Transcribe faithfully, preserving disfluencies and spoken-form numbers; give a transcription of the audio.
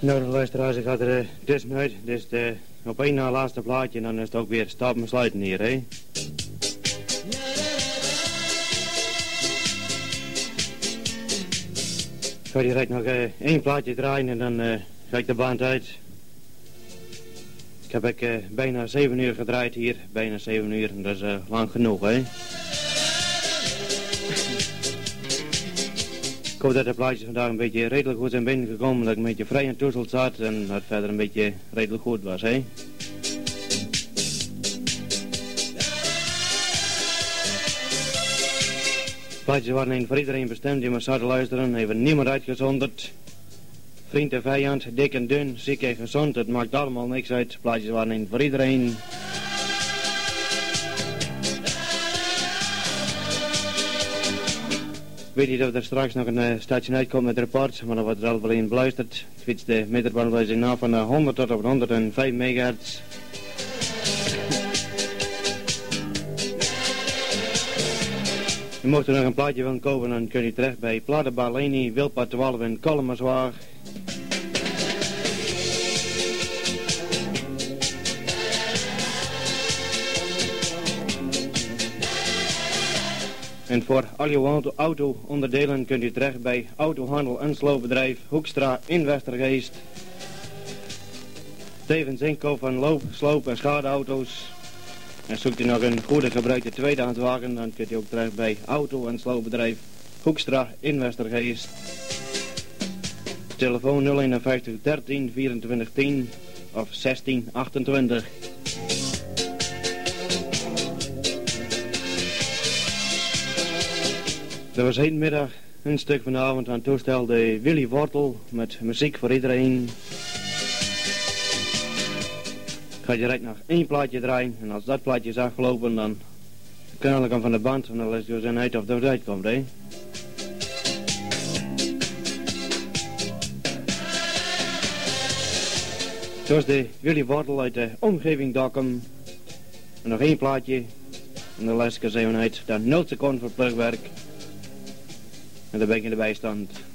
Nou, de luisteraars, ik ga er uh, tussenuit. Dus de, op één na laatste plaatje en dan is het ook weer stappen en sluiten hier, hè. Ik ga direct nog uh, één plaatje draaien en dan uh, ga ik de band uit. Ik heb ik, uh, bijna zeven uur gedraaid hier, bijna zeven uur en dat is uh, lang genoeg, hè. Ik hoop dat de plaatjes vandaag een beetje redelijk goed zijn binnengekomen, dat ik een beetje vrij en toezeld zat en dat het verder een beetje redelijk goed was, hè. Plaatjes waren een voor iedereen bestemd die maar zouden luisteren, even niemand uitgezonderd. Vriend en vijand, dik en dun, ziek en gezond, het maakt allemaal niks uit. Plaatjes waren een voor iedereen. Ik weet niet of er straks nog een uh, station uitkomt met reports, maar dan wordt er al wel in beluisterd. Het fietst de meterbandwijzing na van uh, honderd tot op honderdvijf megahertz. U mocht er nog een plaatje van kopen, dan kun je terecht bij Platenbar Leni, Wilpad twaalf in Kolmerswaag. En voor al uw auto, auto-onderdelen kunt u terecht bij Autohandel en Sloopbedrijf Hoekstra in Westergeest. Tevens inkoop van loop, sloop en schadeauto's. En zoekt u nog een goede gebruikte tweedehandswagen, dan kunt u ook terecht bij Auto- en Sloopbedrijf Hoekstra in Westergeest. Telefoon nul eenenvijftig dertien vierentwintig tien of zestien achtentwintig. Er was hedenmiddag een stuk van de avond aan toestel de Willy Wortel met muziek voor iedereen. Ik ga direct nog één plaatje draaien en als dat plaatje is afgelopen dan knal ik hem van de band en dan let je zijn uit of dat uitkomt, hè. Het was de Willy Wortel uit de omgeving Dokkum. En nog één plaatje en de laatste keer zijn we uit dan nul seconden voor plugwerk. En dan ben ik in de bijstand.